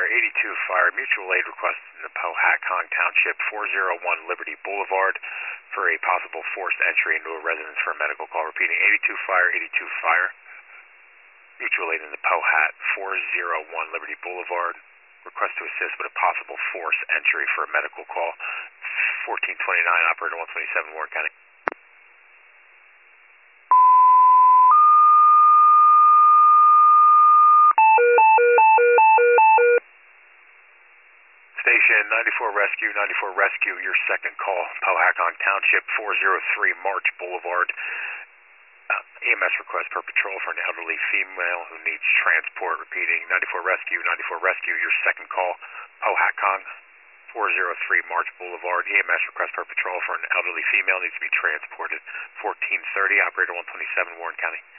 Fire, 82 Fire, mutual aid request in the Powhatan Township, 401 Liberty Boulevard for a possible forced entry into a residence for a medical call. Repeating, 82 Fire, 82 Fire, mutual aid in the Powhat, 401 Liberty Boulevard. Request to assist with a possible forced entry for a medical call. 1429, operator 127, Warren County. Station 94 Rescue, your second call, Powhatan Township, 403 March Boulevard. EMS request per patrol for an elderly female who needs transport. Repeating, 94 Rescue, your second call, Powhatan, 403 March Boulevard. EMS request per patrol for an elderly female needs to be transported. 1430, operator 127, Warren County.